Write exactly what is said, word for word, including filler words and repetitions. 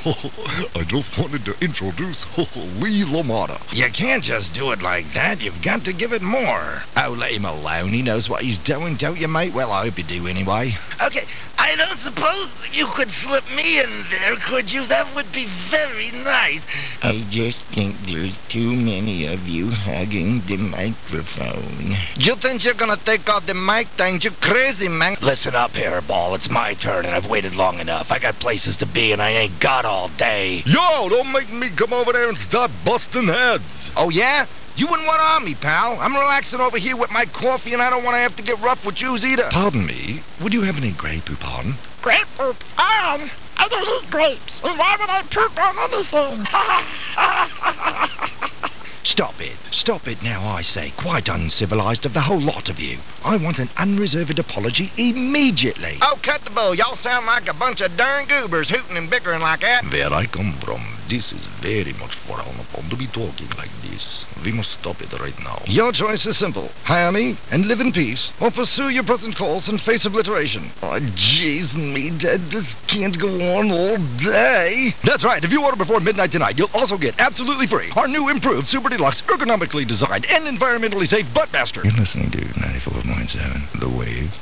I just wanted to introduce Lee LaMotta. You can't just do it like that. You've got to give it more. Oh, let him alone. He knows what he's doing, don't you, mate? Well, I hope you do anyway. Okay, I don't suppose you could slip me in there, could you? That would be very nice. I just think there's too many of you hugging the microphone. You think you're gonna take out the mic thing? You crazy, man. Listen up here, Ball. It's my turn, and I've waited long enough. I got places to be, and I ain't got all day. Yo, don't make me come over there and start busting heads. Oh, yeah? You wouldn't want on me, pal. I'm relaxing over here with my coffee, and I don't want to have to get rough with yous either. Pardon me, would you have any Grey Poupon? Grape Poupon? I don't eat grapes. Why would I poop on anything? Stop it. Stop it now, I say. Quite uncivilized of the whole lot of you. I want an unreserved apology immediately. Oh, cut the bull. Y'all sound like a bunch of darn goobers hooting and bickering like that. Where I come from, this is very much frowned upon to be talking like this. We must stop it right now. Your choice is simple. Hire me and live in peace, or pursue your present course and face obliteration. Oh, jeez, me dead. This can't go on all day. That's right. If you order before midnight tonight, you'll also get absolutely free our new improved Super Deluxe, ergonomically designed and environmentally safe Buttmaster. You're listening to ninety-four point seven The Wave.